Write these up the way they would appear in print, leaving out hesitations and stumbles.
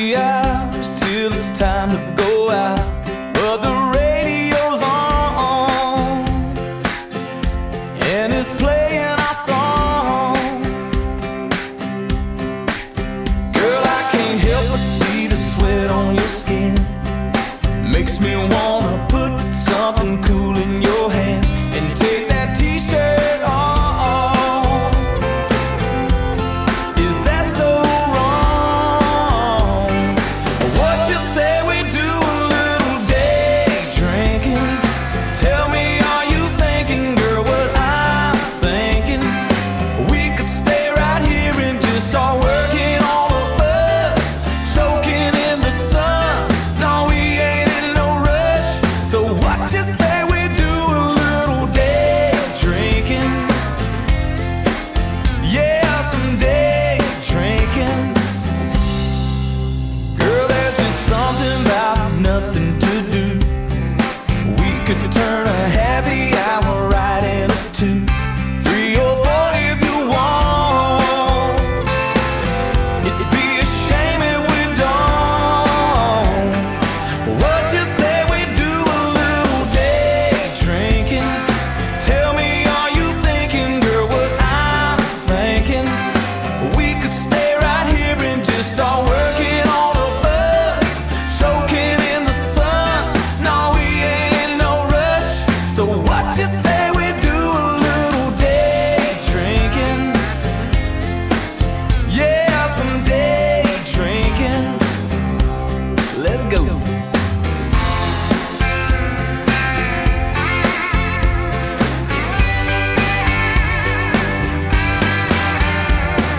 the hours till it's time to go out, but the radio's on and it's playing our song. Girl, I can't help but see the sweat on your skin. Makes me wanna put something cool in your hand and take that t-shirt off. Is that so wrong? What you say we do a little day drinking? Tell me, are you thinking, girl, what I'm thinking? We could stay right here and just start working all of us, soaking in the sun. No, we ain't in no rush. So what you say we do a little day drinking? Yeah, some day drinking. Girl, there's just something about nothing to do. We could turn a happy hour right into 2, 3 or 4 if you want. It'd be a shame if we don't. What you say we do a little day drinking? Tell me, are you thinking, girl, what I'm thinking? We could stay right here and just start working all of us, soaking in the sun. No, we ain't in no rush. So what you say we do a little day drinking? Yeah, some day drinking. Let's go.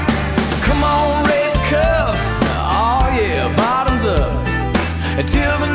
Come on, raise a cup. Oh yeah, bottoms up. Until the